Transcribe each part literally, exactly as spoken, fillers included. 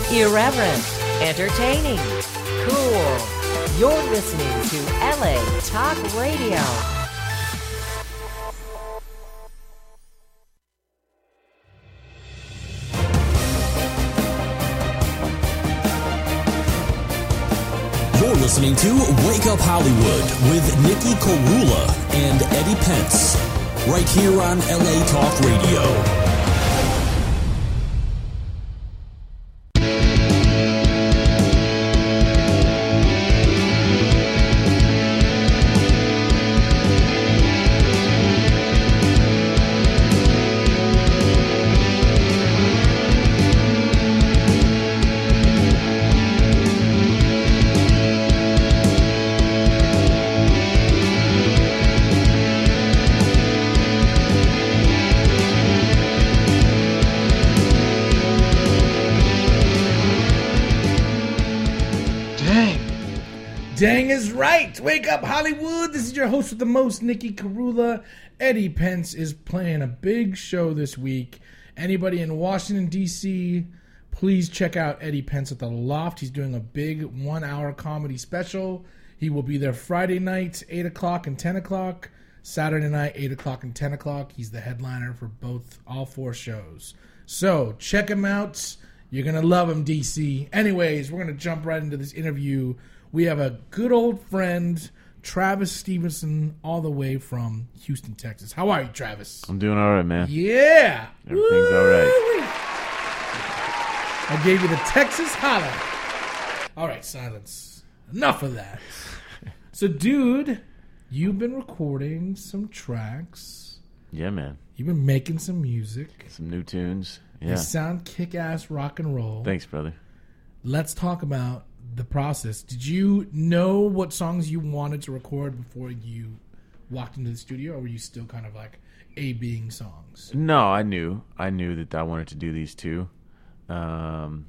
Irreverent, entertaining, cool. You're listening to L A Talk Radio. You're listening to Wake Up Hollywood with Nikki Karula and Eddie Pence, right here on L A Talk Radio. Dang is right. Wake up, Hollywood. This is your host with the most, Nikki Karula. Eddie Pence is playing a big show this week. Anybody in Washington, D C, please check out Eddie Pence at the Loft. He's doing a big one-hour comedy special. He will be there Friday night, eight o'clock and ten o'clock. Saturday night, eight o'clock and ten o'clock. He's the headliner for both, all four shows. So check him out. You're going to love him, D C. Anyways, we're going to jump right into this interview. We have a good old friend, Travis Stevenson, all the way from Houston, Texas. How are you, Travis? I'm doing all right, man. Yeah. Everything's Woo! All right. I gave you the Texas holler. All right, silence. Enough of that. So, dude, you've been recording some tracks. Yeah, man. You've been making some music. Some new tunes. Yeah. They sound kick-ass rock and roll. Thanks, brother. Let's talk about the process. Did you know what songs you wanted to record before you walked into the studio, or were you still kind of like A-Bing songs? No, I knew. I knew that I wanted to do these two. Um,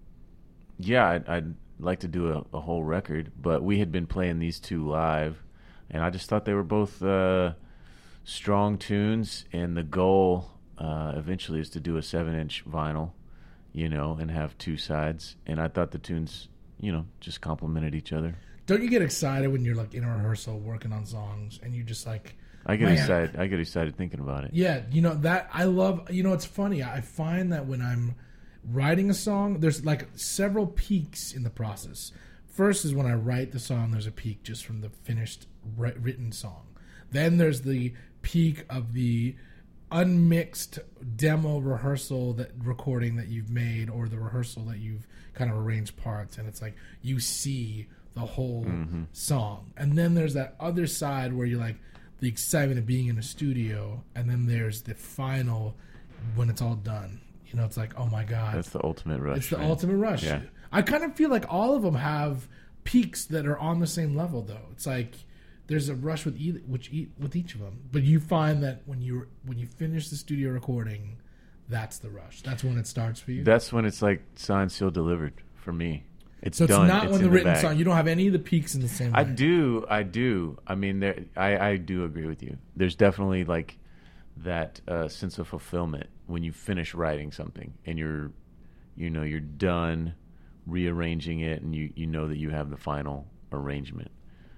yeah, I'd, I'd like to do a, a whole record, but we had been playing these two live, and I just thought they were both uh, strong tunes, and the goal uh, eventually is to do a seven-inch vinyl, you know, and have two sides, and I thought the tunes, you know, just complemented each other. Don't you get excited when you're like in a rehearsal working on songs and you just like, I get man. excited. I get excited thinking about it. Yeah, you know that I love. You know, it's funny. I find that when I'm writing a song, there's like several peaks in the process. First is when I write the song. There's a peak just from the finished written song. Then there's the peak of the unmixed demo rehearsal that recording that you've made, or the rehearsal that you've kind of arranged parts, and it's like you see the whole mm-hmm. song. And then there's that other side where you're like the excitement of being in a studio, and then there's the final when it's all done. You know, it's like, oh my god, that's the ultimate rush. It's the man. ultimate rush. Yeah. I kind of feel like all of them have peaks that are on the same level, though. It's like there's a rush with each, which with each of them, but you find that when you when you finish the studio recording, that's the rush. That's when it starts for you. That's when it's like signed, sealed, delivered for me. It's so it's done. not it's when the written the song. You don't have any of the peaks in the same way. I do. I do. I mean, there. I, I do agree with you. There's definitely like that uh, sense of fulfillment when you finish writing something and you're, you know, you're done rearranging it, and you, you know that you have the final arrangement.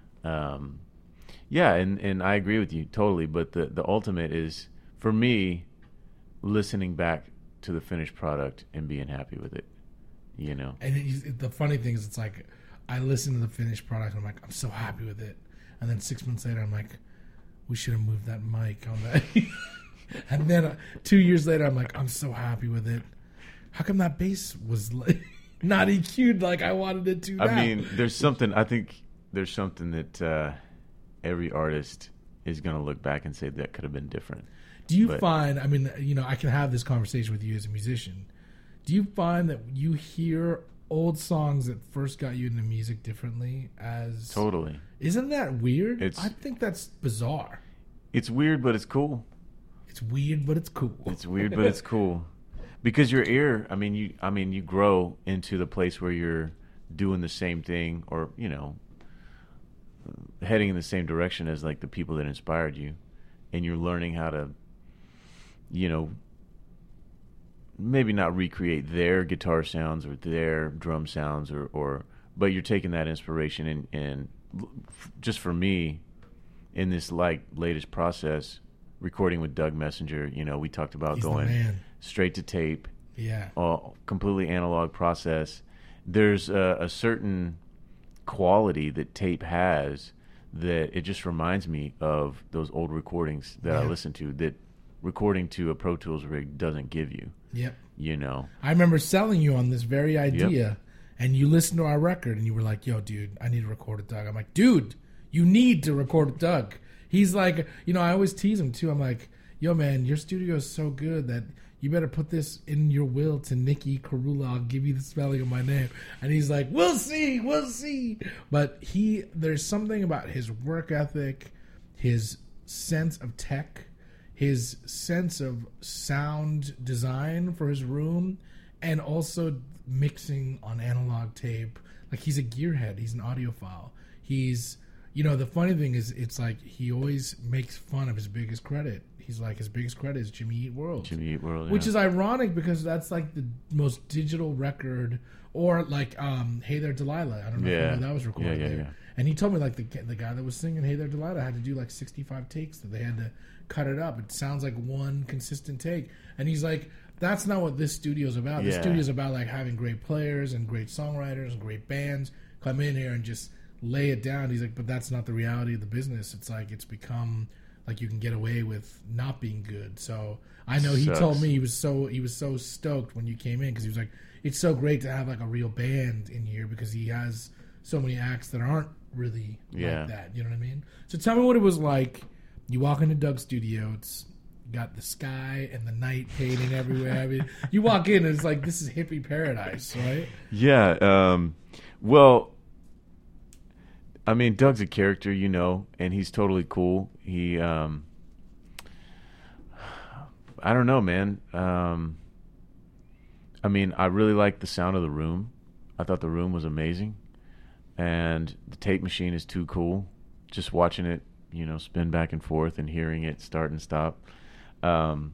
Um, yeah, and, and I agree with you totally. But the, the ultimate is, for me, listening back to the finished product and being happy with it, you know. And it, the funny thing is, it's like I listen to the finished product and I'm like, I'm so happy with it. And then six months later, I'm like, we should have moved that mic on that. And then uh, two years later, I'm like, I'm so happy with it. How come that bass was like not E Q'd like I wanted it to? I now? mean, there's something. I think there's something that uh, every artist is going to look back and say that could have been different. Do you but, find, I mean, you know, I can have this conversation with you as a musician. Do you find that you hear old songs that first got you into music differently as... Totally. Isn't that weird? It's, I think that's bizarre. It's weird, but it's cool. It's weird, but it's cool. It's weird, but it's cool. Because your ear, I mean, you, I mean, you grow into the place where you're doing the same thing, or, you know, heading in the same direction as, like, the people that inspired you. And you're learning how to, you know, maybe not recreate their guitar sounds or their drum sounds, or, or but you're taking that inspiration and, and just for me, in this like latest process, recording with Doug Messenger, you know, we talked about He's going the man. straight to tape, Yeah. uh, completely analog process. There's a, a certain quality that tape has that it just reminds me of those old recordings that Yeah. I listen to that recording to a Pro Tools rig doesn't give you. Yep. You know, I remember selling you on this very idea, Yep. and you listened to our record, and you were like, yo, dude, I need to record with Doug. I'm like, dude, you need to record with Doug. He's like, you know, I always tease him, too. I'm like, yo, man, your studio is so good that you better put this in your will to Nicky Carula. I'll give you the spelling of my name. And he's like, we'll see, we'll see. But he, there's something about his work ethic, his sense of tech, his sense of sound design for his room, and also mixing on analog tape. Like, he's a gearhead. He's an audiophile. He's, you know, the funny thing is, it's like he always makes fun of his biggest credit. He's like, his biggest credit is Jimmy Eat World. Jimmy Eat World, Which yeah. is ironic because that's like the most digital record, or like um, Hey There Delilah. I don't know Yeah. if you know that was recorded Yeah, yeah, there. yeah. And he told me like the the guy that was singing Hey There Delilah had to do like sixty-five takes, that they had to cut it up. It sounds like one consistent take. And he's like, that's not what this studio's about. This Yeah. studio's about like having great players and great songwriters and great bands come in here and just lay it down. He's like, but that's not the reality of the business. It's like it's become like you can get away with not being good. So I know he Sucks. told me he was so he was so stoked when you came in because he was like, it's so great to have like a real band in here because he has so many acts that aren't really Yeah. like that. You know what I mean? So tell me what it was like. You walk into Doug's studio. It's got the sky and the night painting everywhere. I mean, you walk in and it's like this is hippie paradise, right? Yeah. Um, well, I mean, Doug's a character, you know, and he's totally cool. He, um, I don't know, man. Um, I mean, I really liked the sound of the room. I thought the room was amazing. And the tape machine is too cool. Just watching it, you know, spin back and forth and hearing it start and stop. Um,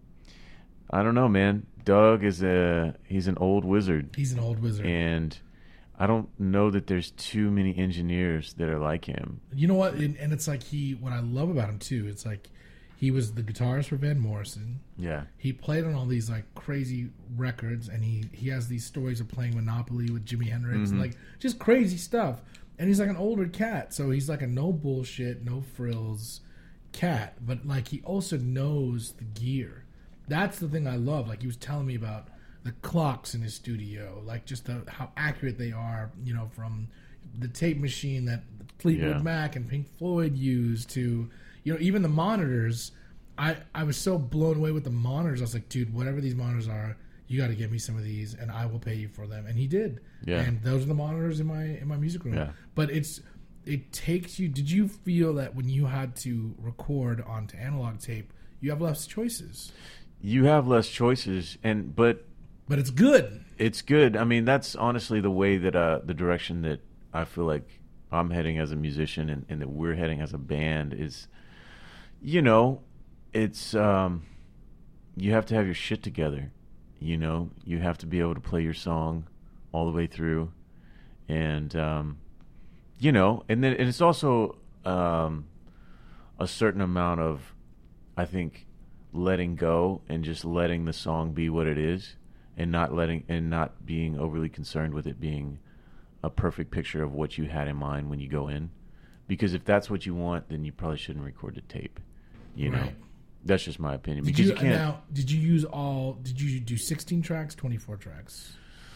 I don't know, man. Doug is a, he's an old wizard. He's an old wizard. And I don't know that there's too many engineers that are like him. You know what? And, and it's like he, what I love about him too, it's like he was the guitarist for Van Morrison. Yeah. He played on all these like crazy records, and he, he has these stories of playing Monopoly with Jimi Hendrix, and like just crazy stuff. And he's like an older cat, so he's like a no bullshit, no frills cat. But like he also knows the gear. That's the thing I love. Like he was telling me about the clocks in his studio, like just the, how accurate they are. You know, from the tape machine that Fleetwood Yeah. Mac and Pink Floyd used to, you know, even the monitors. I, I was so blown away with the monitors. I was like, dude, whatever these monitors are, you got to get me some of these, and I will pay you for them. And he did. Yeah. And those are the monitors in my in my music room. Yeah. But it's it takes you. Did you feel that when you had to record onto analog tape, you have less choices? You have less choices, and but But it's good. it's good. I mean, that's honestly the way that uh, the direction that I feel like I'm heading as a musician, and, and that we're heading as a band is, you know, it's um, you have to have your shit together. You know, you have to be able to play your song all the way through, and um, you know, and then and it's also um, a certain amount of, I think, letting go and just letting the song be what it is, and not letting and not being overly concerned with it being a perfect picture of what you had in mind when you go in, because if that's what you want, then you probably shouldn't record the tape. You know, Right. that's just my opinion. Did because you, you can't. now? Did you use all? Did you do sixteen tracks, twenty-four tracks?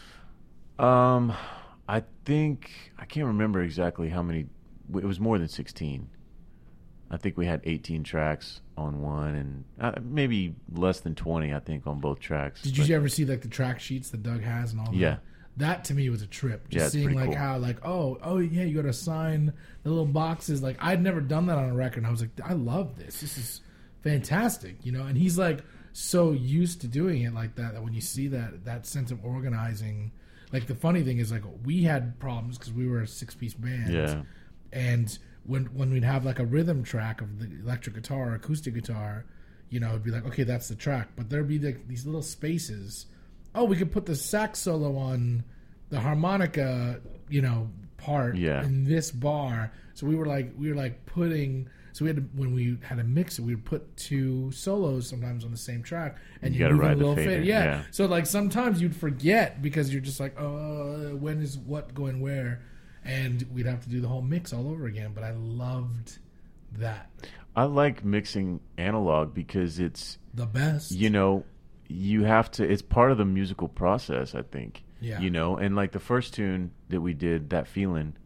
Um, I think I can't remember exactly how many. It was more than sixteen. I think we had eighteen tracks on one, and uh, maybe less than twenty. I think on both tracks. Did But- you ever see like the track sheets that Doug has and all that? Yeah. That to me was a trip. Just Yeah, it's seeing pretty like cool. how like oh oh yeah, you got to sign the little boxes. Like I'd never done that on a record. And I was like, I love this. This is fantastic, you know. And he's like so used to doing it like that that when you see that that sense of organizing, like the funny thing is like we had problems because we were a six piece band. Yeah. And when when we'd have like a rhythm track of the electric guitar or acoustic guitar, you know, it'd be like, okay, that's the track. But there'd be like these little spaces. Oh, we could put the sax solo on the harmonica, you know, part Yeah. in this bar. So we were like, we were like putting. So we had to, when we had to mix it, we would put two solos sometimes on the same track, and You you, gotta move in ride a the little fader, fade. Yeah. yeah. So like sometimes you'd forget because you're just like, oh, when is what going where, and we'd have to do the whole mix all over again. But I loved that. I like mixing analog because it's, The best. you know, you have to, it's part of the musical process, I think. Yeah. You know, and like the first tune that we did, That Feeling,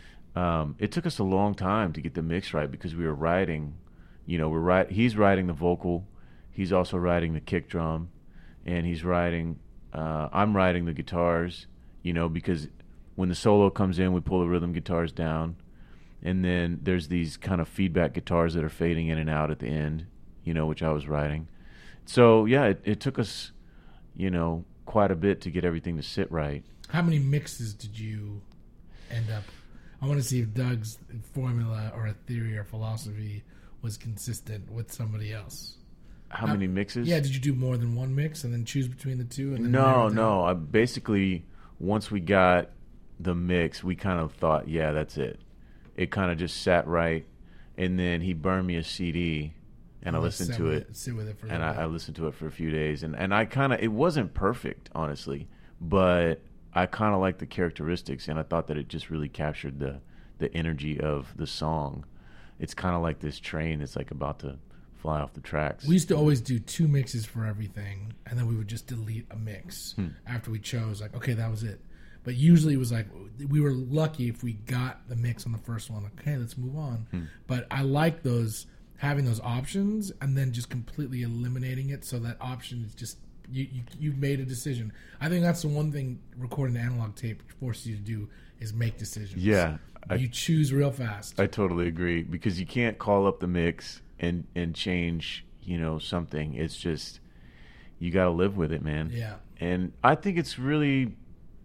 um, it took us a long time to get the mix right because we were writing, you know, we're right. He's writing the vocal. He's also writing the kick drum, and he's writing, uh, I'm writing the guitars, you know, because when the solo comes in, we pull the rhythm guitars down. And then there's these kind of feedback guitars that are fading in and out at the end, you know, which I was writing. So, yeah, it, it took us, you know, quite a bit to get everything to sit right. How many mixes did you end up? I want to see if Doug's formula or a theory or philosophy was consistent with somebody else. How How- many mixes? Yeah, did you do more than one mix and then choose between the two? And then No, narrow it down? no. I basically, once we got the mix, we kind of thought, yeah, that's it. It kind of just sat right. And then he burned me a C D, and I Let's listened sit to with it. Sit with it for a And little I, I bit. listened to it for a few days. And, and I kind of, it wasn't perfect, honestly, but I kind of liked the characteristics, and I thought that it just really captured the, the energy of the song. It's kind of like this train that's like about to fly off the tracks. We used to always do two mixes for everything, and then we would just delete a mix Hmm. after we chose. Like, okay, that was it. But usually it was like we were lucky if we got the mix on the first one. Okay, let's move on. Hmm. But I like those having those options and then just completely eliminating it so that option is just you, you you've made a decision. I think that's the one thing recording analog tape forces you to do is make decisions. Yeah, I- you choose real fast. I totally agree, because you can't call up the mix and, and change, you know, something. It's just, you got to live with it, man. Yeah. And I think it's really,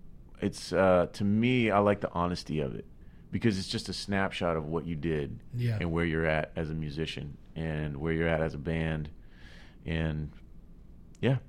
it's, uh, to me, I like the honesty of it, because it's just a snapshot of what you did Yeah. and where you're at as a musician and where you're at as a band. And yeah.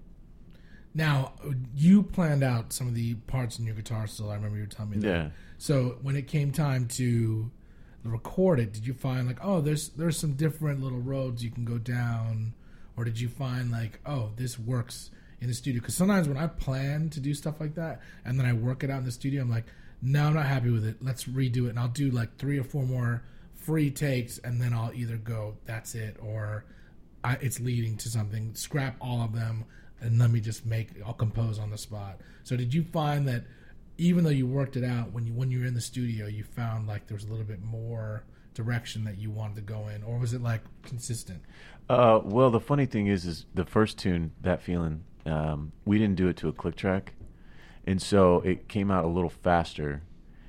Now, you planned out some of the parts in your guitar still. I remember you were telling me that. Yeah. So when it came time to record it, did you find like, oh, there's there's some different little roads you can go down, or did you find like, oh, this works in the studio? Because sometimes when I plan to do stuff like that and then I work it out in the studio, I'm like, no, I'm not happy with it. Let's redo it, and I'll do like three or four more free takes, and then I'll either go, that's it, or I, it's leading to something. Scrap all of them, and let me just make. I'll compose on the spot. So did you find that? Even though you worked it out, when you when you were in the studio, you found like there was a little bit more direction that you wanted to go in, or was it like consistent? Uh, well, the funny thing is, is the first tune, That Feeling, um, we didn't do it to a click track, and so it came out a little faster.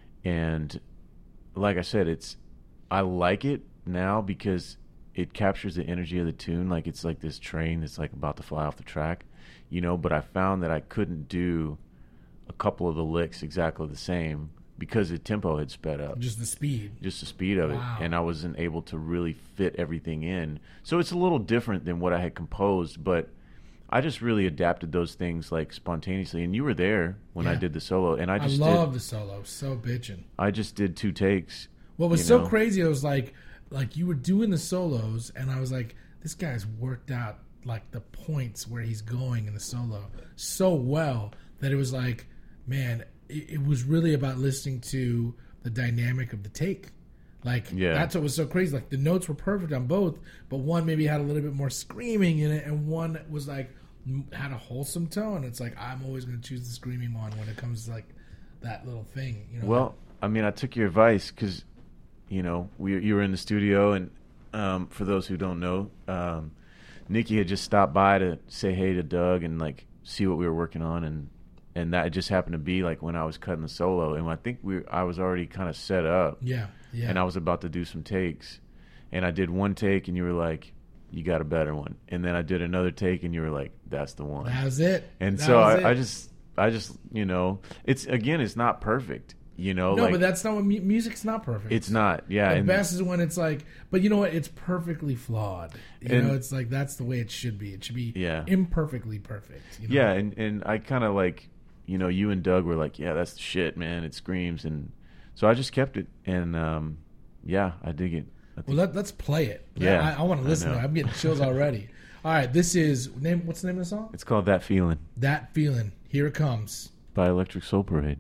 And like I said, it's I like it now because it captures the energy of the tune, like it's like this train that's like about to fly off the track, you know. But I found that I couldn't do a couple of the licks exactly the same because the tempo had sped up. Just the speed. Just the speed of Wow. it, and I wasn't able to really fit everything in. So it's a little different than what I had composed, but I just really adapted those things like spontaneously. And you were there when I Yeah. did the solo, and I I, just love did, the solo. So bitchin'. I just did two takes. What was you so know? crazy, I was like, like you were doing the solos, and I was like, this guy's worked out like the points where he's going in the solo so well that it was like, man, it, it was really about listening to the dynamic of the take. Like, Yeah. that's what was so crazy. Like, the notes were perfect on both, but one maybe had a little bit more screaming in it, and one was like, m- had a wholesome tone. It's like, I'm always going to choose the screaming one when it comes to like that little thing. You know, Well, I mean, I took your advice because, you know, we you were in the studio, and um, for those who don't know, um, Nikki had just stopped by to say hey to Doug and like see what we were working on, and and that just happened to be like when I was cutting the solo, and I think we I was already kind of set up, yeah, yeah. and I was about to do some takes, and I did one take, and you were like, you got a better one, and then I did another take, and you were like, that's the one. That was it. And That so was I, I it. just, I just, you know, it's again, it's not perfect, You know, No, like, but that's not what mu- music's not perfect. it's not. Yeah, The and best is when it's like, but you know what? It's perfectly flawed. You And- know, it's like that's the way it should be. It should be Yeah. imperfectly perfect. You know? yeah, and and I kind of like, you know, you and Doug were like, yeah, that's the shit, man. It screams, and so I just kept it, and um, yeah, I dig it. I Well, think, let, let's play it. Yeah, I, I want to I listen to know. it. I'm getting chills already. All right, this is name. What's the name of the song? it's called That Feeling That Feeling. Here it comes. by Electric Soul Parade.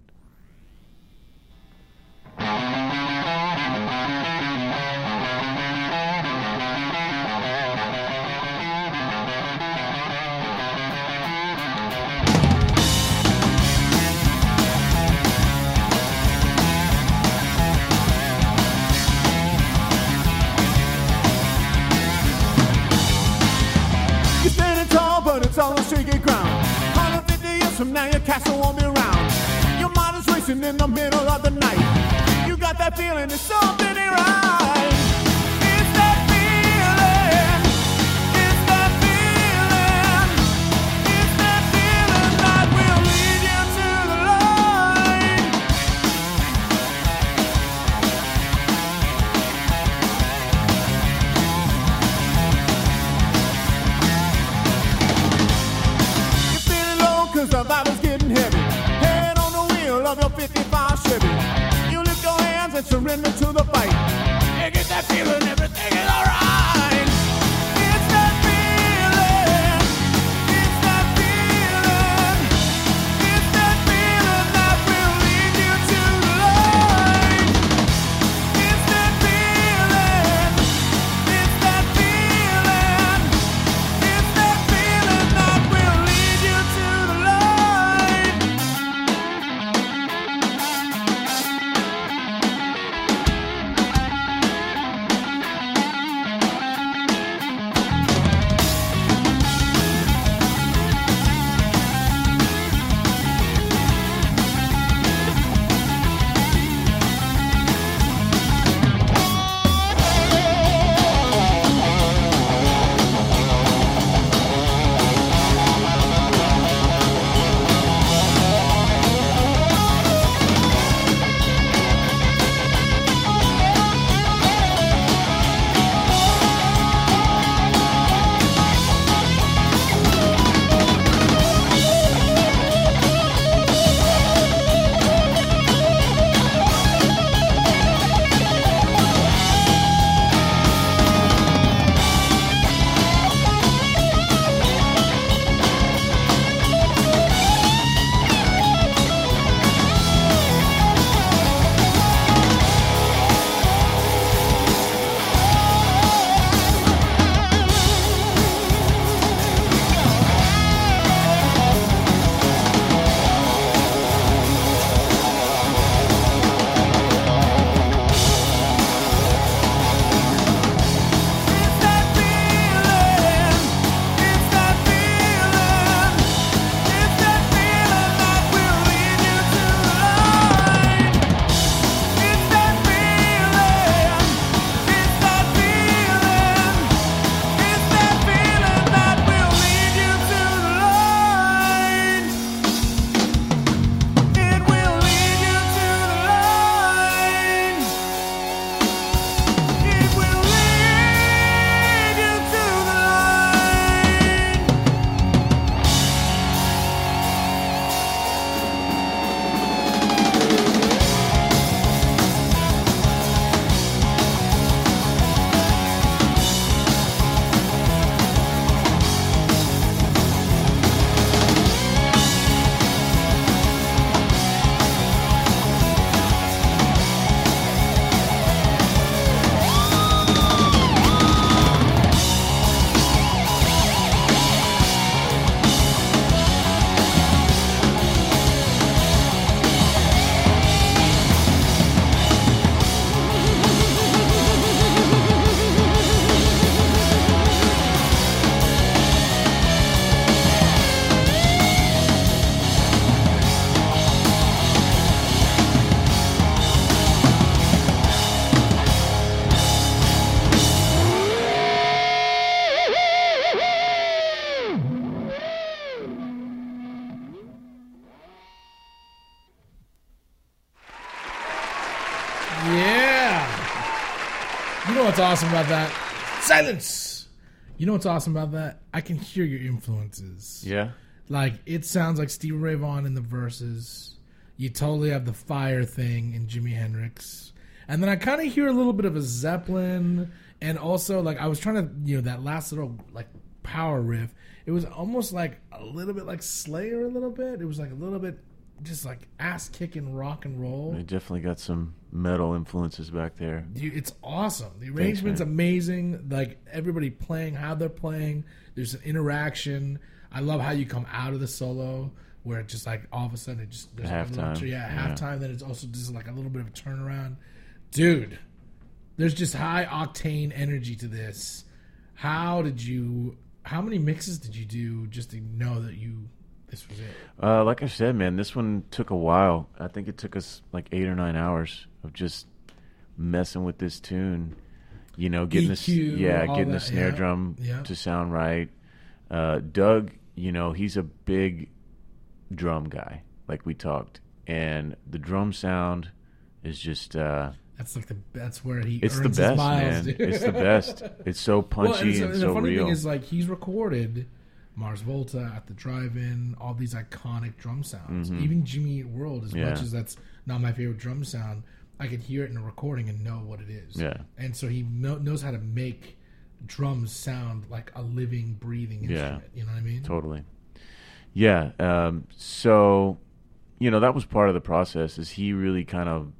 You're standing tall, but it's all on shaky ground. one hundred fifty years from now, your castle won't be around. Your mind is racing in the middle of the night. You got that feeling, it's something ain't right. It's that feeling. It's that feeling. It's that feeling that will lead you to the light. You're feeling low 'cause the battle's getting heavy. Head on the wheel of your fifty-five Chevy. You lift your hands and surrender to the fight. You get that feeling, everything is alright. It's that feeling. It's that feeling. It's that feeling that will lead you to the light. It's that feeling. It's that feeling. It's that feeling that will lead you to the light. what's awesome about that? Silence! You know what's awesome about that? I can hear your influences. Yeah. Like, it sounds like Stevie Ray Vaughan in the verses. You totally have the fire thing in Jimi Hendrix. And then I kind of hear a little bit of a Zeppelin. And also, like, I was trying to, you know, that last little, like, power riff. It was almost like a little bit like Slayer a little bit. It was like a little bit just like ass-kicking rock and roll. They definitely got some metal influences back there. Dude, it's awesome. The arrangement's Thanks, amazing. Like, everybody playing how they're playing. There's an interaction. I love how you come out of the solo where it just like all of a sudden it just there's like a little, Halftime. yeah, Yeah. halftime. Then it's also just like a little bit of a turnaround. Dude, there's just high octane energy to this. How did you? How many mixes did you do just to know that you this was it? Uh, like I said, man, this one took a while. I think it took us like eight or nine hours of just messing with this tune. You know, getting E Q, the yeah, all getting the that, snare yeah, drum yeah. to sound right. Uh, Doug, you know, he's a big drum guy, like we talked, and the drum sound is just. Uh, That's like the that's where he It's the earns best, his miles, man. dude. It's the best. It's so punchy Well, and, so, and, and so the funny real. thing is, like, he's recorded Mars Volta at the Drive-In, all these iconic drum sounds. Even Jimmy Eat World, as Mm-hmm. Yeah. much as that's not my favorite drum sound, I could hear it in a recording and know what it is. Yeah. And so he know, knows how to make drums sound like a living, breathing Yeah. instrument. You know what I mean? Totally. Yeah. Um, so, you know, that was part of the process. Is he really kind of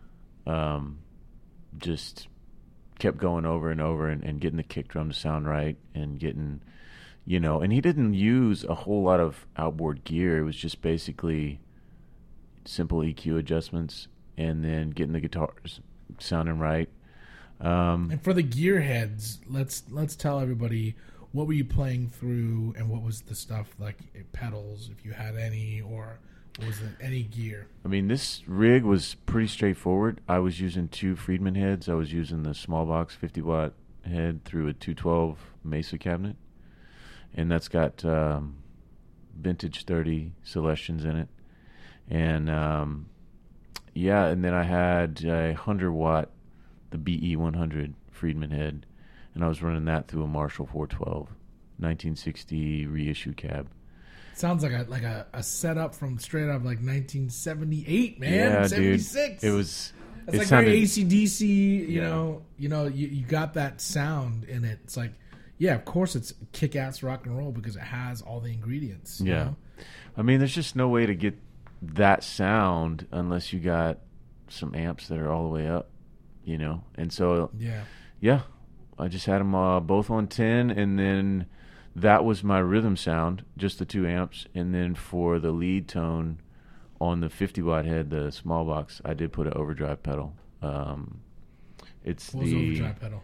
um, just kept going over and over and, and getting the kick drum to sound right and getting, you know, and he didn't use a whole lot of outboard gear. It was just basically simple E Q adjustments and then getting the guitars sounding right. Um, And for the gearheads, let's let's tell everybody, what were you playing through and what was the stuff like, pedals, if you had any, or was it any gear? I mean, this rig was pretty straightforward. I was using two Friedman heads. I was using the small box fifty watt head through a two twelve Mesa cabinet. And that's got um, vintage thirty Celestians in it. And, um, yeah, and then I had a one hundred watt, the B E one hundred Friedman head. And I was running that through a Marshall four twelve, nineteen sixty reissue cab. Sounds like a like a, a setup from straight up like nineteen seventy-eight, man. Yeah, seventy-six. dude. It was... It's it like sounded, very A C D C, you Yeah. know. You know, you, you got that sound in it. It's like, yeah, of course it's kick-ass rock and roll because it has all the ingredients. you Yeah. know? I mean, there's just no way to get that sound unless you got some amps that are all the way up, you know? And so, Yeah. yeah, I just had them uh, both on ten, and then that was my rhythm sound, just the two amps. And then for the lead tone on the fifty watt head, the small box, I did put an overdrive pedal. Um, it's What was the the overdrive pedal?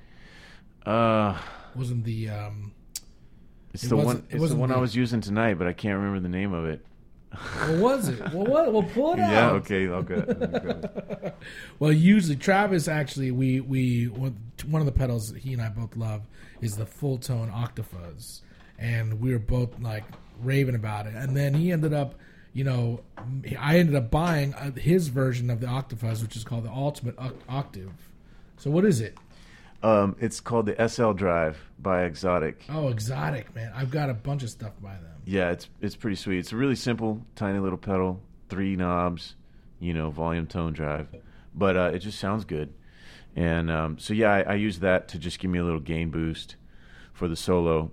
uh, Wasn't the um it's It the wasn't- one. it It's the wasn't one I the- was using tonight, but I can't remember the name of it. what was it? Well, what? Well, pull it out. Yeah. Okay. I'll go. I'll go. Well, usually Travis actually we we one of the pedals he and I both love is the full tone Octafuzz, and we were both like raving about it. And then he ended up, you know, I ended up buying uh, his version of the Octafuzz, which is called the Ultimate Oct- Octave. So what is it? Um, it's called the S L Drive by Exotic. Oh, Exotic, man! I've got a bunch of stuff by them. Yeah, it's it's pretty sweet. It's a really simple, tiny little pedal, three knobs, you know, volume, tone, drive, but uh, it just sounds good. And um, so yeah, I, I use that to just give me a little gain boost for the solo.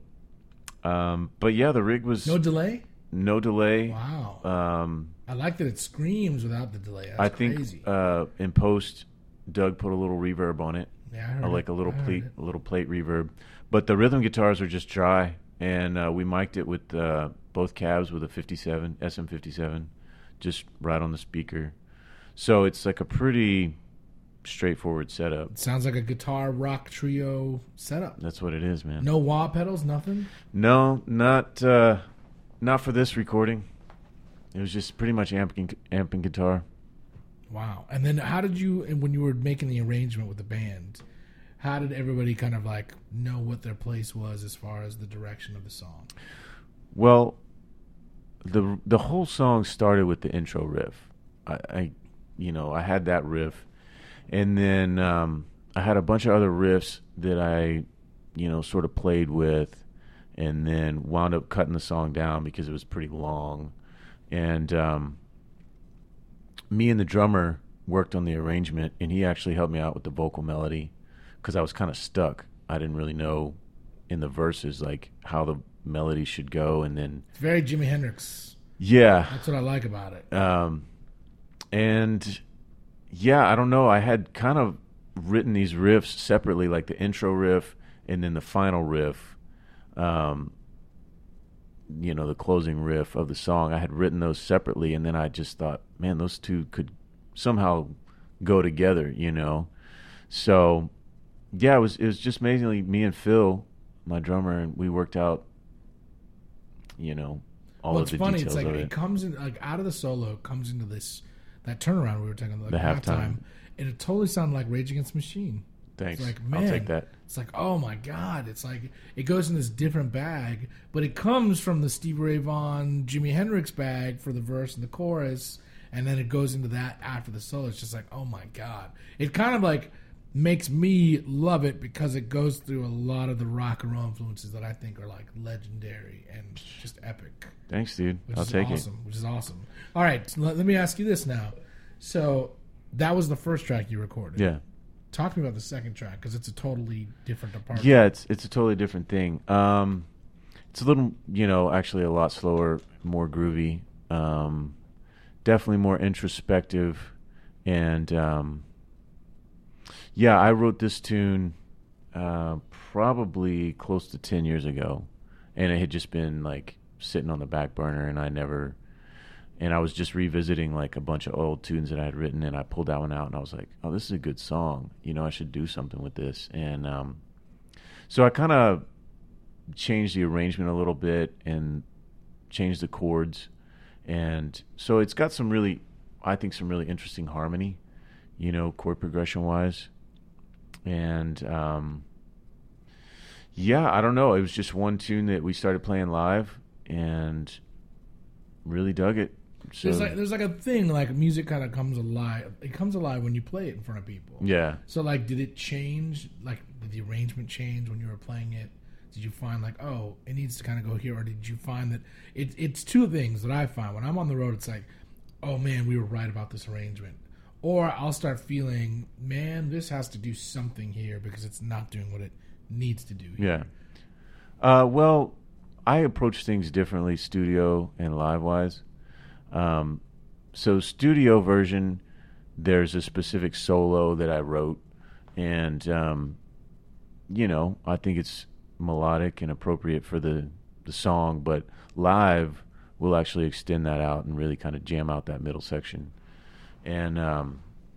Um, but yeah, the rig was No delay. no delay. Wow, Um, I like that it screams without the delay. That's I think crazy. uh, in post, Doug put a little reverb on it. yeah, I heard Uh, like it. a little I heard plate, it. a little plate reverb. But the rhythm guitars are just dry, and uh, we mic'd it with uh, both cabs with a fifty-seven S M fifty-seven, just right on the speaker. So it's like a pretty straightforward setup. Sounds like a guitar rock trio setup. That's what it is, man. No wah pedals, nothing. No, not uh, not for this recording. It was just pretty much amp and, amp and guitar. Wow. And then how did you, and when you were making the arrangement with the band, how did everybody kind of like know what their place was as far as the direction of the song? Well, the the whole song started with the intro riff. I, I you know, I had that riff, and then um, I had a bunch of other riffs that I, you know, sort of played with, and then wound up cutting the song down because it was pretty long. And um, me and the drummer worked on the arrangement, and he actually helped me out with the vocal melody because I was kind of stuck. I didn't really know in the verses like how the melody should go, and then It's very Jimi Hendrix. yeah, That's what I like about it. um, and yeah, I don't know. I had kind of written these riffs separately, like the intro riff and then the final riff. Um, you know, the closing riff of the song. I had written those separately, and then I just thought, man, those two could somehow go together, you know. So, yeah, it was it was just amazingly me and Phil, my drummer, and we worked out, you know, all Well, of it's the funny. details It's like of it it. comes in like out of the solo, it comes into this that turnaround we were talking about, The like halftime. and it totally sounded like Rage Against the Machine. Thanks. It's like, I'll man, take that. It's like, oh my god! It's like it goes in this different bag, but it comes from the Stevie Ray Vaughan, Jimi Hendrix bag for the verse and the chorus, and then it goes into that after the solo. It's just like, oh my god! It kind of like makes me love it because it goes through a lot of the rock and roll influences that I think are like legendary and just epic. Thanks, dude. Which I'll is take awesome, Which is awesome. All right, so let, let me ask you this now. So that was the first track you recorded. it. Yeah. Talk to me about the second track because it's a totally different department. Yeah, it's it's a totally different thing. Um, it's a little, you know, actually a lot slower, more groovy, um, definitely more introspective, and um, yeah, I wrote this tune uh, probably close to ten years ago, and it had just been like sitting on the back burner, and I never. And I was just revisiting like a bunch of old tunes that I had written, and I pulled that one out, and I was like, "Oh, this is a good song. You know, I should do something with this." And um, so I kind of changed the arrangement a little bit and changed the chords, and so it's got some really, I think, some really interesting harmony, you know, chord progression wise, and um, yeah, I don't know. It was just one tune that we started playing live, and really dug it. So, There's like there's like a thing like music kind of comes alive. It comes alive when you play it in front of people. yeah. So like, did it change? Like, did the arrangement change when you were playing it? Did you find like, oh, it needs to kind of go here, or did you find that it, it's two things that I find when I'm on the road? It's like, oh man, we were right about this arrangement, or I'll start feeling, man, this has to do something here because it's not doing what it needs to do here. Yeah. Uh, well, I approach things differently, studio and live wise. Um, so studio version, there's a specific solo that I wrote, and um, you know, I think it's melodic and appropriate for the the song. But live, we'll actually extend that out and really kind of jam out that middle section. And um,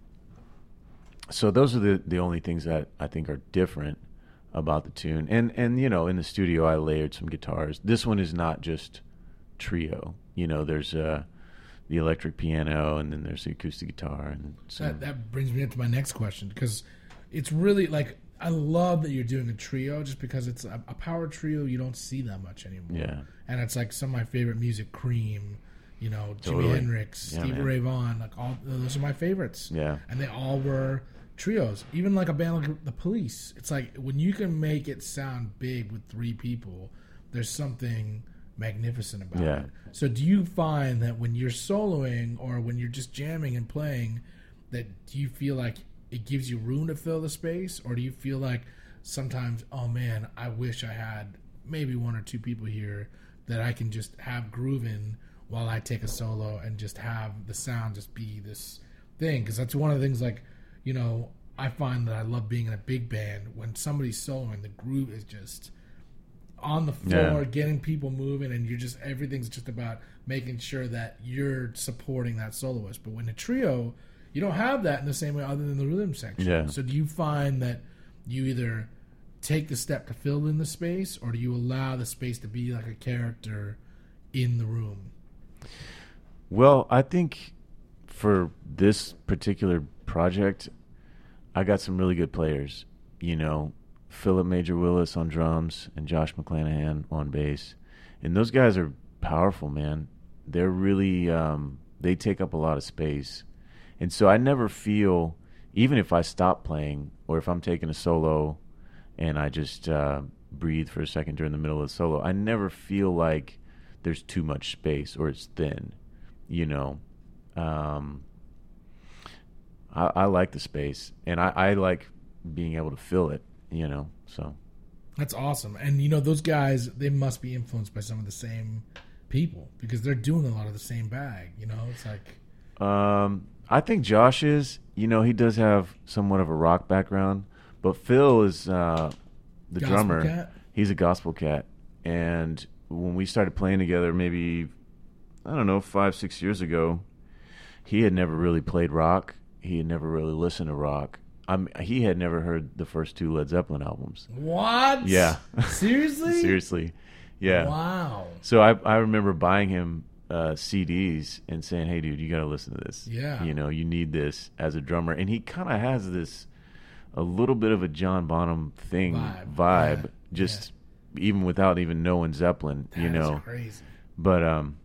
so those are the the only things that I think are different about the tune. And and you know, in the studio, I layered some guitars. This one is not just trio. You know, there's uh, the electric piano, and then there's the acoustic guitar, and so That, that brings me into my next question because it's really like I love that you're doing a trio just because it's a, a power trio you don't see that much anymore. yeah, And it's like some of my favorite music, Cream, you know, Jimi Totally. Hendrix, Yeah, Stevie man. Ray Vaughan, like all those are my favorites. yeah, And they all were trios. Even like a band like The Police. It's like when you can make it sound big with three people, there's something magnificent about Yeah. it. So do you find that when you're soloing or when you're just jamming and playing, that do you feel like it gives you room to fill the space, or do you feel like sometimes, oh man, I wish I had maybe one or two people here that I can just have grooving while I take a solo and just have the sound just be this thing? Because that's one of the things, like, you know, I find that I love being in a big band. When somebody's soloing, the groove is just on the floor, Yeah. getting people moving, and you're just, everything's just about making sure that you're supporting that soloist. But when a trio, you don't have that in the same way other than the rhythm section. Yeah. So do you find that you either take the step to fill in the space, or do you allow the space to be like a character in the room? Well, I think for this particular project, I got some really good players. You know, Philip Major Willis on drums and Josh McClanahan on bass. And those guys are powerful, man. They're really, um, they take up a lot of space. And so I never feel, even if I stop playing or if I'm taking a solo and I just uh, breathe for a second during the middle of the solo, I never feel like there's too much space or it's thin, you know. Um, I, I like the space, and I, I like being able to fill it, you know, so. That's awesome. And, you know, those guys, they must be influenced by some of the same people because they're doing a lot of the same bag, you know? It's like... Um, I think Josh is, you know, he does have somewhat of a rock background, but Phil is uh, the Gospel drummer. cat? He's a gospel cat. And when we started playing together, maybe, I don't know, five, six years ago, he had never really played rock. He had never really listened to rock. I'm, he had never heard the first two Led Zeppelin albums. What? Yeah. Seriously? Seriously. Yeah. Wow. So I I remember buying him uh, C Ds and saying, hey, dude, you got to listen to this. Yeah. You know, you need this as a drummer. And he kind of has this, a little bit of a John Bonham thing, Vibe. vibe, Yeah. just even without even knowing Zeppelin, That you is know. crazy. But, um,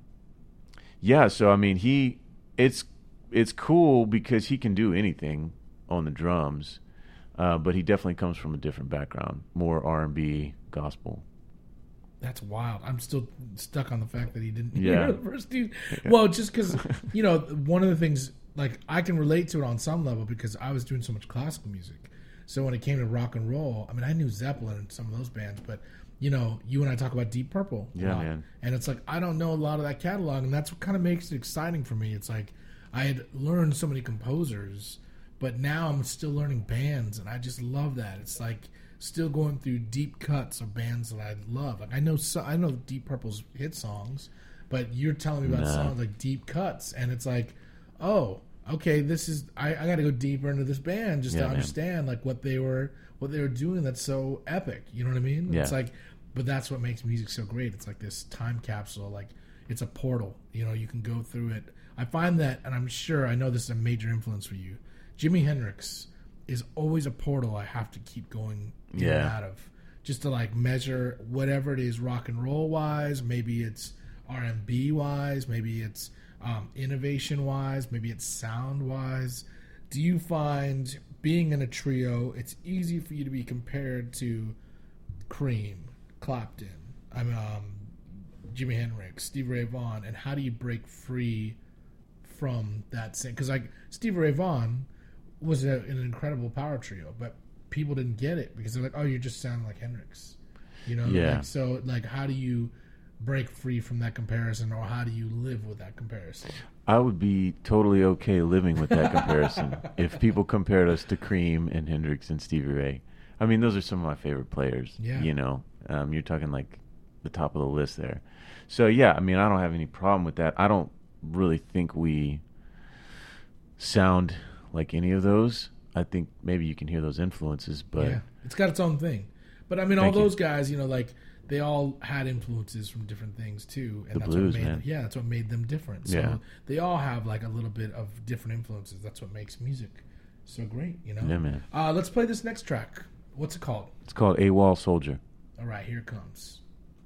yeah, so, I mean, he, it's, it's cool because he can do anything on the drums, uh, but he definitely comes from a different background, more R and B, gospel. That's wild. I'm still stuck on the fact that he didn't Yeah. hear the first two. Well, just because, you know, one of the things, like, I can relate to it on some level because I was doing so much classical music. So when it came to rock and roll, I mean, I knew Zeppelin and some of those bands, but, you know, you and I talk about Deep Purple a Yeah, lot. man. And it's like, I don't know a lot of that catalog, and that's what kind of makes it exciting for me. It's like, I had learned so many composers, but now I'm still learning bands, and I just love that. It's like still going through deep cuts of bands that I love. Like I know, so, I know Deep Purple's hit songs, but you're telling me about Nah. songs like deep cuts, and it's like, oh, okay, this is I, I got to go deeper into this band just Yeah, to man. understand like what they were what they were doing. That's so epic. You know what I mean? Yeah. It's like, but that's what makes music so great. It's like this time capsule. Like it's a portal. You know, you can go through it. I find that, and I'm sure I know this is a major influence for you. Jimi Hendrix is always a portal I have to keep going in and Yeah. out of, just to like measure whatever it is rock and roll wise. Maybe it's R and B wise. Maybe it's um, innovation wise. Maybe it's sound wise. Do you find being in a trio, it's easy for you to be compared to Cream, Clapton, I mean, um, Jimi Hendrix, Stevie Ray Vaughan, and how do you break free from that same? Because like Stevie Ray Vaughan was a, an incredible power trio, but people didn't get it because they're like, "Oh, you just sound like Hendrix," you know. Yeah. Like, so, like, how do you break free from that comparison, or how do you live with that comparison? I would be totally okay living with that comparison if people compared us to Cream and Hendrix and Stevie Ray. I mean, those are some of my favorite players. Yeah. You know, um, you're talking like the top of the list there. So, yeah, I mean, I don't have any problem with that. I don't really think we sound like any of those. I think maybe you can hear those influences, but yeah, it's got its own thing. But I mean, all Thank you. those guys, you know, like they all had influences from different things too, and The that's blues, what made man. Them, yeah, that's what made them different. So Yeah. they all have like a little bit of different influences. That's what makes music so great, you know. Yeah, man. Uh, let's play this next track. What's it called? it's called AWOL Soldier. All right, here it comes.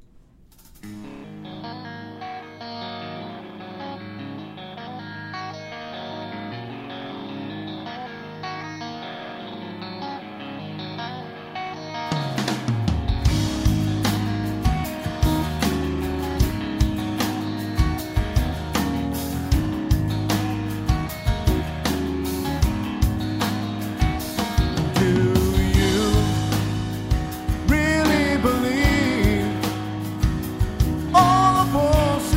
Do you really believe all the bullshit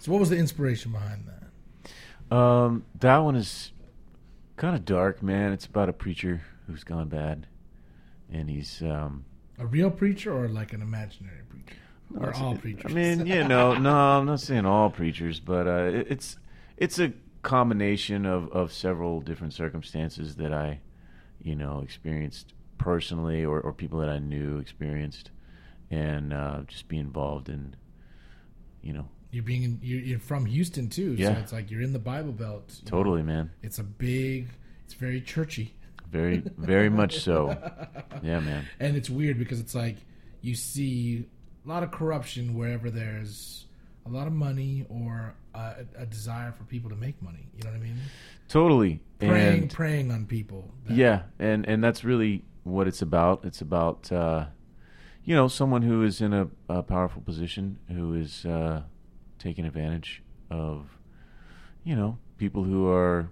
So what was the inspiration behind that? Um, that one is kind of dark, man. It's about a preacher who's gone bad, and he's um, A real preacher or like an imaginary preacher? Or it's- all preachers? I mean, you know, no, I'm not saying all preachers, but uh, it, it's it's a combination of, of several different circumstances that I, you know, experienced personally, or, or people that I knew experienced, and uh, just be involved in, you know. You're being in, you're, you're from Houston too, Yeah. so it's like you're in the Bible Belt. you know. Totally, man. It's a big, it's very churchy, Very, very much so. Yeah, man. and it's weird because it's like you see a lot of corruption wherever there's a lot of money or a, a desire for people to make money. You know what I mean? Totally. Preying, And preying on people. That- yeah, and, and that's really what it's about. It's about, uh, you know, someone who is in a, a powerful position, who is uh, taking advantage of, you know, people who are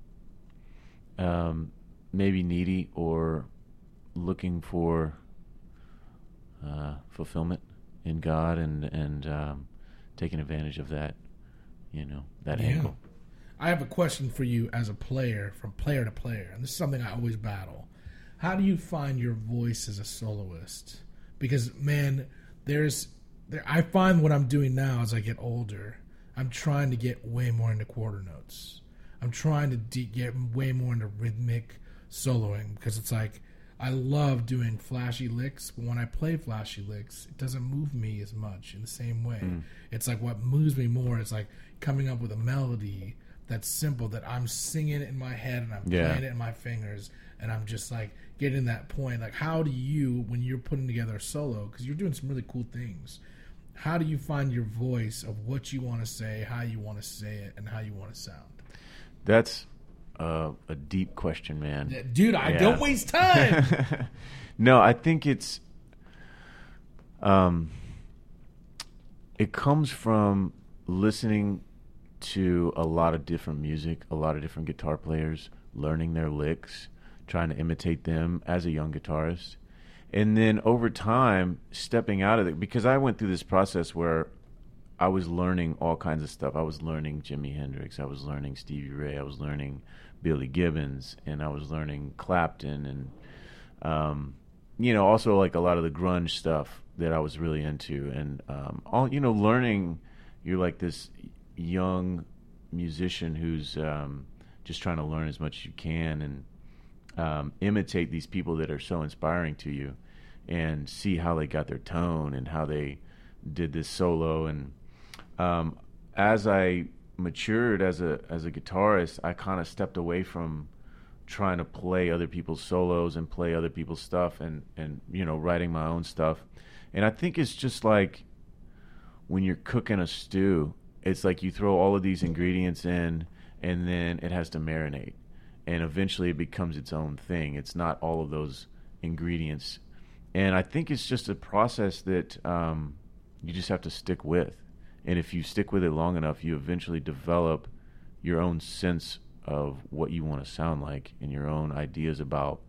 um, maybe needy or looking for uh, fulfillment in God, and and um, taking advantage of that, you know, that Yeah. angle. I have a question for you as a player, from player to player, and this is something I always battle. How do you find your voice as a soloist? Because man, there's, there, I find what I'm doing now as I get older, I'm trying to get way more into quarter notes. I'm trying to de- get way more into rhythmic soloing, because it's like I love doing flashy licks, but when I play flashy licks, it doesn't move me as much in the same way. Mm. It's like what moves me more is like coming up with a melody that's simple, that I'm singing it in my head and I'm Yeah. playing it in my fingers, and I'm just like getting that point. Like, how do you, when you're putting together a solo, because you're doing some really cool things, how do you find your voice of what you want to say, how you want to say it, and how you want to sound? That's uh, a deep question, man. Yeah, dude, I Yeah. don't waste time. No, I think it's um, it comes from listening to a lot of different music, a lot of different guitar players, learning their licks, trying to imitate them as a young guitarist. And then over time, stepping out of it, because I went through this process where I was learning all kinds of stuff. I was learning Jimi Hendrix, I was learning Stevie Ray, I was learning Billy Gibbons, and I was learning Clapton, and um, you know, also like a lot of the grunge stuff that I was really into, and um, all you know, learning. You're like this young musician who's um, just trying to learn as much as you can, and um, imitate these people that are so inspiring to you, and see how they got their tone and how they did this solo. And um, as I matured as a as a guitarist, I kind of stepped away from trying to play other people's solos and play other people's stuff, and and you know, writing my own stuff. And I think it's just like when you're cooking a stew, it's like you throw all of these ingredients in, and then it has to marinate, and eventually it becomes its own thing. It's not all of those ingredients. And I think it's just a process that um, you just have to stick with. And if you stick with it long enough, you eventually develop your own sense of what you want to sound like, and your own ideas about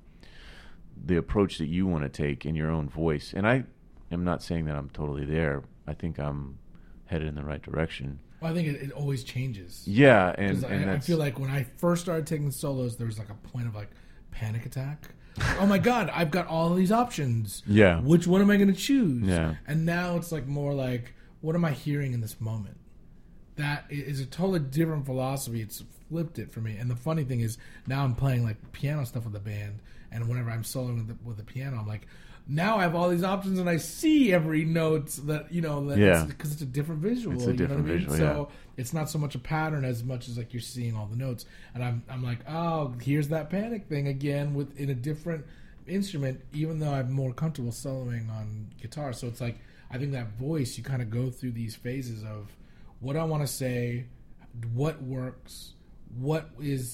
the approach that you want to take in your own voice. And I am not saying that I'm totally there. I think I'm headed in the right direction. Well, I think it, it always changes. Yeah, and, 'Cause and I, I that's, feel like when I first started taking solos, there was like a point of like panic attack. Oh my God, I've got all these options. Yeah. Which one am I going to choose? Yeah. And now it's like more like, what am I hearing in this moment? That is a totally different philosophy. It's flipped it for me. And the funny thing is, now I'm playing like piano stuff with the band, and whenever I'm soloing with the, with the piano, I'm like, now I have all these options, and I see every note that, you know, that Yeah. because it's, it's a different visual. It's a different you know what visual, I mean? yeah. So it's not so much a pattern as much as like you're seeing all the notes. And I'm I'm like, oh, here's that panic thing again with in a different instrument, even though I'm more comfortable soloing on guitar. So it's like, I think that voice, you kind of go through these phases of what I want to say, what works, what is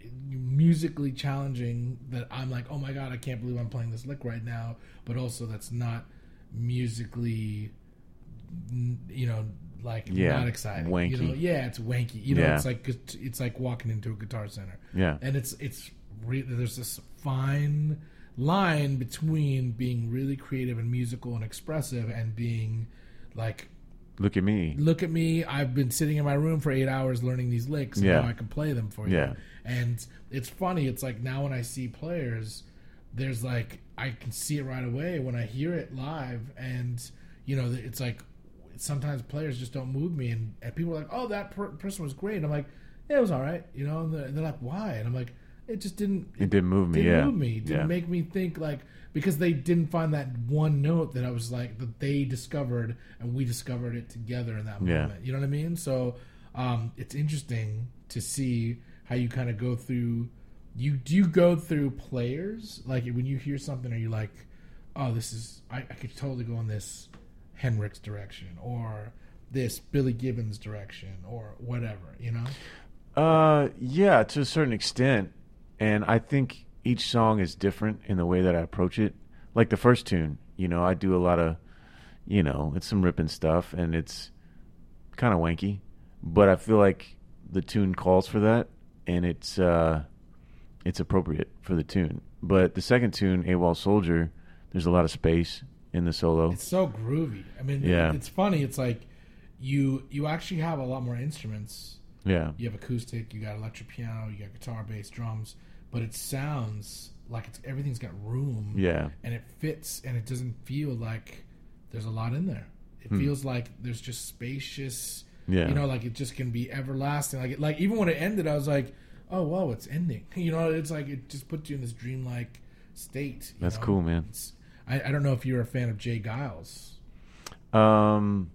musically challenging that I'm like, oh my God, I can't believe I'm playing this lick right now, but also that's not musically, you know, like Yeah, not exciting. wanky. You know, yeah, it's wanky. You know, Yeah. it's like it's like walking into a Guitar Center. Yeah. And it's it's re- there's this fine line between being really creative and musical and expressive and being like Look at me. Look at me. I've been sitting in my room for eight hours learning these licks, and Yeah. now I can play them for you. Yeah. And it's funny. It's like now when I see players, there's like I can see it right away when I hear it live, and you know it's like sometimes players just don't move me, and, and people are like, "Oh, that per- person was great." And I'm like, "Yeah, it was all right," you know. And they're, they're like, "Why?" And I'm like, "It just didn't. It didn't move me. didn't yeah. move me. It didn't yeah. make me think like." Because they didn't find that one note that I was like that they discovered and we discovered it together in that Yeah. moment. You know what I mean? So um, it's interesting to see how you kind of go through. You do you go through players like when you hear something, are you like, oh, this is I, I could totally go in this Hendrix direction or this Billy Gibbons direction or whatever. You know? Uh, yeah, to a certain extent, and I think each song is different in the way that I approach it. Like the first tune, you know, I do a lot of, you know, it's some ripping stuff, and it's kind of wanky, but I feel like the tune calls for that, and it's uh, it's appropriate for the tune. But the second tune, AWOL Soldier, there's a lot of space in the solo. It's so groovy. I mean, Yeah. it's funny. It's like you you actually have a lot more instruments. Yeah, You have acoustic, you got electric piano, you got guitar, bass, drums, but it sounds like it's everything's got room. yeah, And it fits, and it doesn't feel like there's a lot in there. It Hmm. feels like there's just spacious. yeah. You know, like it just can be everlasting. Like, it, like even when it ended, I was like, "Oh, whoa, it's ending." You know, it's like it just puts you in this dreamlike state. you That's know? cool, man. It's, I, I don't know if you're a fan of Jay Giles. Um,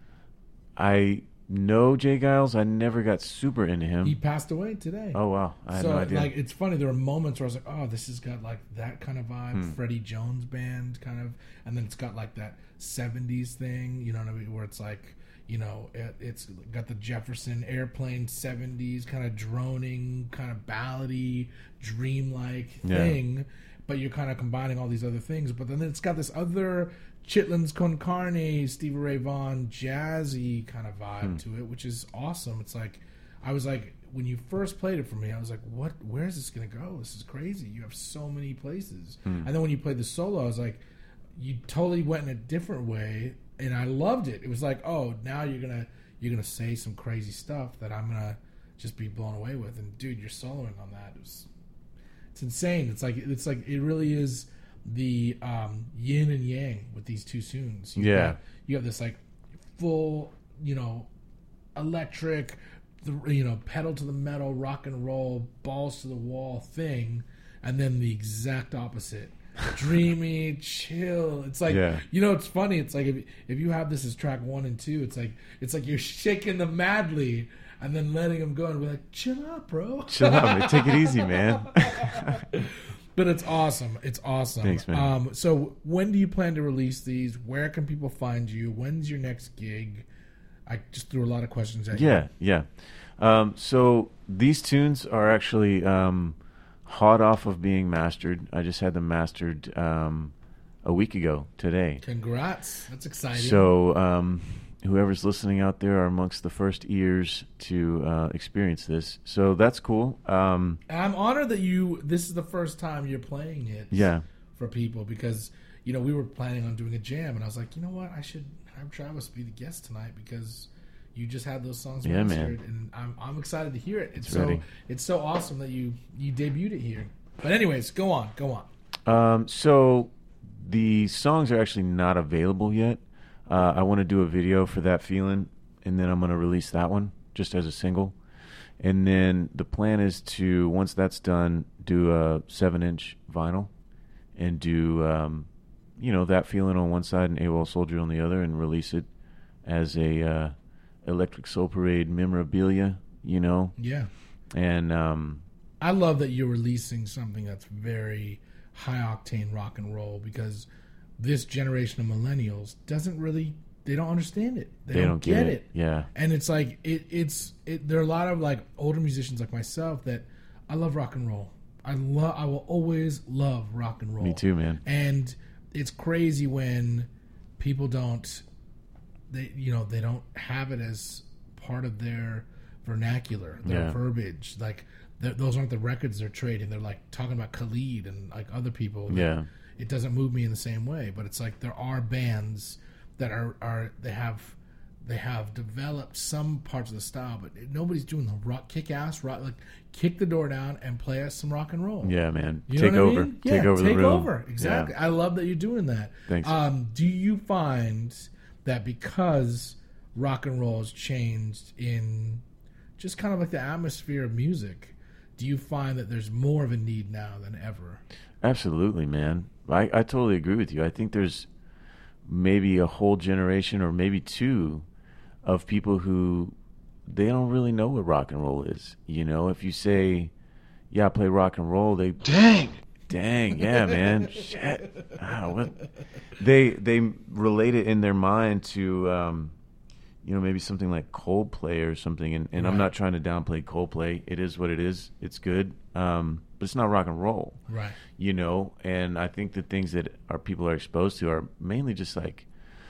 I know Jay Giles. I never got super into him. He passed away today. Oh wow, I had so no idea. like it's funny. There were moments where I was like, "Oh, this has got like that kind of vibe, Hmm. Freddie Jones band kind of," and then it's got like that seventies thing, you know what I mean? Where it's like, you know, it, it's got the Jefferson Airplane seventies kind of droning, kind of ballady, dreamlike Yeah. thing, but you're kind of combining all these other things. But then it's got this other Chitlins Con Carne, Stevie Ray Vaughan, jazzy kind of vibe Hmm. to it, which is awesome. It's like, I was like, when you first played it for me, I was like, what, where is this going to go? This is crazy. You have so many places. Hmm. And then when you played the solo, I was like, you totally went in a different way, and I loved it. It was like, oh, now you're going to, you're going to say some crazy stuff that I'm going to just be blown away with. And dude, you're soloing on that. It was, it's insane. It's like, it's like, it really is the um, yin and yang with these two tunes. You Yeah. got, you have this like full, you know, electric, the, you know, pedal to the metal, rock and roll, balls to the wall thing, and then the exact opposite. Dreamy, chill. It's like, Yeah. you know, it's funny. It's like if if you have this as track one and two, it's like it's like you're shaking them madly and then letting them go and be like, chill out, bro. Chill out, man. Take it easy, man. But it's awesome. It's awesome. Thanks, man. Um, so when do you plan to release these? Where can people find you? When's your next gig? I just threw a lot of questions at you. Yeah, yeah. Um, so these tunes are actually um, hot off of being mastered. I just had them mastered um, a week ago today. Congrats. That's exciting. So um, whoever's listening out there are amongst the first ears to uh, experience this. So that's cool. Um, I'm honored that you, this is the first time you're playing it yeah, for people because, you know, we were planning on doing a jam and I was like, you know what? I should have Travis be the guest tonight because you just had those songs Yeah, mastered, man. and I'm I'm excited to hear it. It's, It's so ready. it's so awesome that you you debuted it here. But anyways, go on, go on. Um, so the songs are actually not available yet. Uh, I want to do a video for That Feeling, and then I'm going to release that one just as a single. And then the plan is to, once that's done, do a seven-inch vinyl and do, um, you know, That Feeling on one side and AWOL Soldier on the other and release it as a uh, Electric Soul Parade memorabilia, you know. Yeah. And um, I love that you're releasing something that's very high octane rock and roll because this generation of millennials doesn't really they don't understand it. They, they don't, don't get, get it. it. Yeah. And it's like it it's it there are a lot of like older musicians like myself that I love rock and roll. I love I will always love rock and roll. Me too, man. And it's crazy when people don't they you know they don't have it as part of their vernacular, their Yeah. verbiage. Like th- those aren't the records they're trading. They're like talking about Khalid and like other people. that Yeah. It doesn't move me in the same way, but it's like there are bands that are are they have they have developed some parts of the style, but nobody's doing the rock, kick-ass rock. Like, kick the door down and play us some rock and roll. Yeah, man. You take know what over. I mean? Take yeah, over take the room. over. Exactly. Yeah. I love that you're doing that. Thanks. Um, do you find that because rock and roll has changed in just kind of like the atmosphere of music, do you find that there's more of a need now than ever? Absolutely, man. I, I totally agree with you. I think there's maybe a whole generation or maybe two of people who they don't really know what rock and roll is. You know, if you say, yeah, I play rock and roll, they dang, dang, yeah, man, shit. Ah, what? They they relate it in their mind to, um, you know, maybe something like Coldplay or something. And, and Right. I'm not trying to downplay Coldplay. It is what it is. It's good, um, but it's not rock and roll. Right. You know, and I think the things that our people are exposed to are mainly just like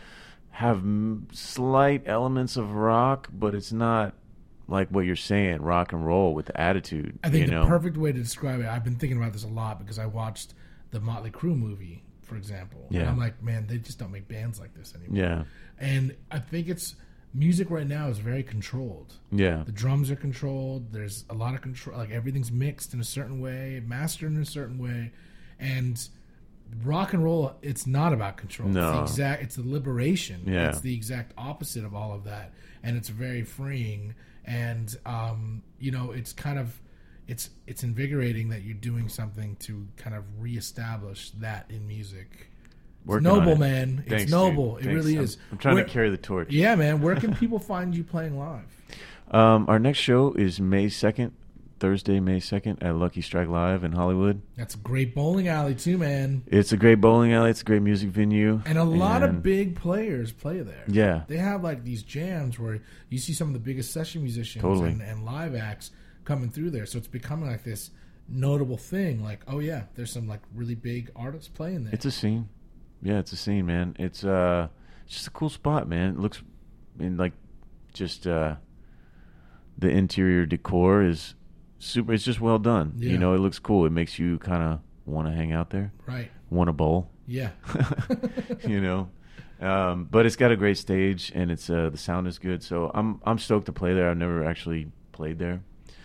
have m- slight elements of rock, but it's not like what you're saying, rock and roll with attitude. I think you the know? perfect way to describe it, I've been thinking about this a lot because I watched the Motley Crue movie, for example. And Yeah. I'm like, man, they just don't make bands like this anymore. Yeah, And I think it's music right now is very controlled. yeah, The drums are controlled. There's a lot of control. Like everything's mixed in a certain way, mastered in a certain way, and rock and roll. It's not about control. No. It's the exact. It's the liberation. Yeah. It's the exact opposite of all of that, and it's very freeing. And um, you know, it's kind of, it's it's invigorating that you're doing something to kind of reestablish that in music. It's Working on noble, it. man. It's Thanks, noble. dude. It Thanks. really I'm- is. I'm trying Where- to carry the torch. Yeah, man. Where can people find you playing live? Um, our next show is May second, Thursday, May second at Lucky Strike Live in Hollywood. That's a great bowling alley too, man. It's a great bowling alley. It's a great music venue. And a lot And- of big players play there. Yeah. They have like these jams where you see some of the biggest session musicians Totally. and, and live acts coming through there. So it's becoming like this notable thing. Like, oh yeah, there's some like really big artists playing there. It's a scene. Yeah, it's a scene, man. It's uh, it's just a cool spot, man. It looks, I mean, like, just uh, the interior decor is super. It's just well done. Yeah. You know, it looks cool. It makes you kind of want to hang out there, right. want to bowl. Yeah. You know, um, but it's got a great stage and it's uh, the sound is good. So I'm I'm stoked to play there. I've never actually played there.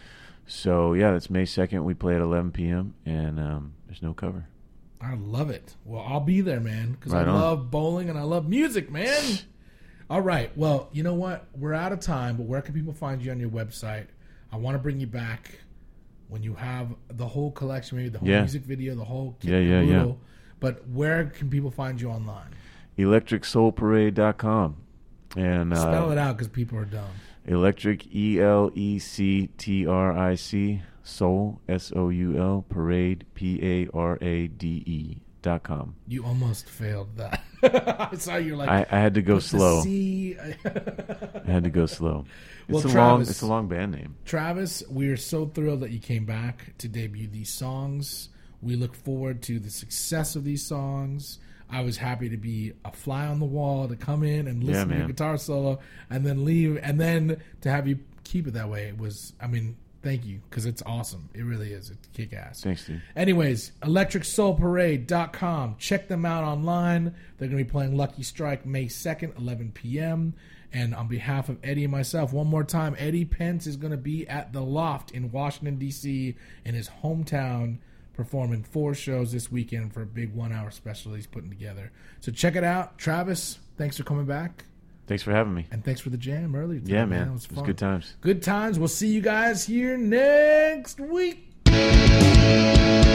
So yeah, it's May second. We play at eleven p.m. and um, there's no cover. I love it. Well, I'll be there, man, because Right I on. love bowling and I love music, man. All right. Well, you know what? We're out of time, but where can people find you on your website? I want to bring you back when you have the whole collection, maybe the whole Yeah. music video, the whole kit Yeah, and yeah, yeah. caboodle. But where can people find you online? electric soul parade dot com. And uh, Spell it out because people are dumb. Electric, E L E C T R I C, Soul, S O U L, Parade, P A R A D E dot com. You almost failed that. I saw you like. I, I had to go put the slow. C- I had to go slow. It's Well, a long. Travis- It's a long band name. Travis, we are so thrilled that you came back to debut these songs. We look forward to the success of these songs. I was happy to be a fly on the wall, to come in and listen Yeah, to your man. guitar solo and then leave, and then to have you keep it that way. It was, I mean, thank you, because it's awesome. It really is. It's kick ass. Thanks, dude. Anyways, electric soul parade dot com. Check them out online. They're going to be playing Lucky Strike May second, eleven p.m. And on behalf of Eddie and myself, one more time, Eddie Pence is going to be at the Loft in Washington, D C, in his hometown, performing four shows this weekend for a big one-hour special he's putting together. So check it out. Travis, thanks for coming back. Than's for having me. And thanks for the jam earlier today, Yeah, man. It was It was fun. good times. Good times. We'll see you guys here next week.